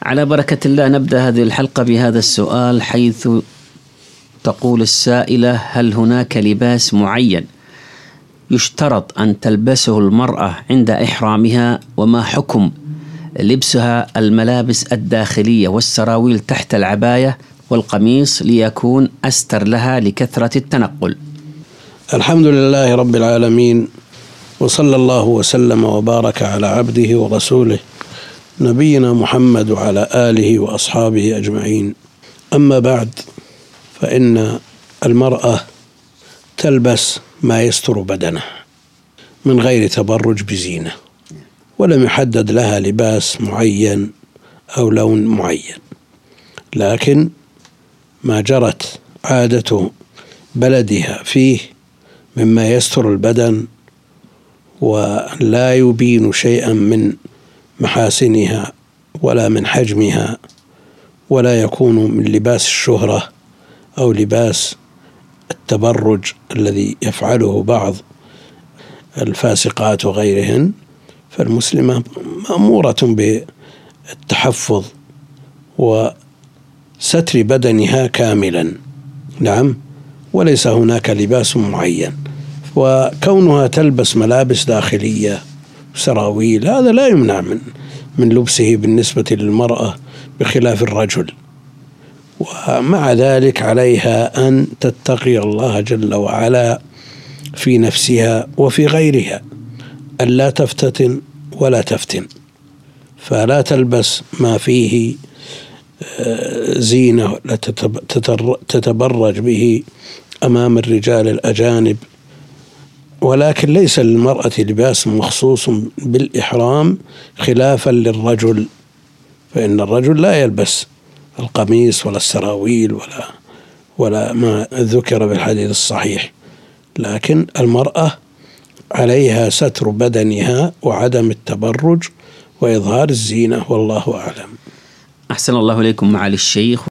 على بركة الله نبدأ هذه الحلقة بهذا السؤال، حيث تقول السائلة: هل هناك لباس معين يشترط أن تلبسه المرأة عند إحرامها؟ وما حكم لبسها الملابس الداخلية والسراويل تحت العباية والقميص ليكون أستر لها لكثرة التنقل؟ الحمد لله رب العالمين، وصلى الله وسلم وبارك على عبده ورسوله نبينا محمد وعلى آله وأصحابه أجمعين. أما بعد، فإن المرأة تلبس ما يستر بدنها من غير تبرج بزينة، ولم يحدد لها لباس معين أو لون معين، لكن ما جرت عادة بلدها فيه مما يستر البدن ولا يبين شيئا من محاسنها ولا من حجمها، ولا يكون من لباس الشهرة أو لباس التبرج الذي يفعله بعض الفاسقات وغيرهن، فالمسلمة مأمورة بالتحفظ وستر بدنها كاملا. نعم، وليس هناك لباس معين. وكونها تلبس ملابس داخلية سراويل هذا لا يمنع من لبسه بالنسبة للمرأة بخلاف الرجل، ومع ذلك عليها أن تتقي الله جل وعلا في نفسها وفي غيرها، ألا تفتتن ولا تفتن، فلا تلبس ما فيه زينة تتبرج به أمام الرجال الأجانب. ولكن ليس للمرأة لباس مخصوص بالإحرام خلافا للرجل، فإن الرجل لا يلبس القميص ولا السراويل ولا ما ذكر بالحديث الصحيح، لكن المرأة عليها ستر بدنها وعدم التبرج وإظهار الزينة، والله أعلم. أحسن الله إليكم معالي الشيخ.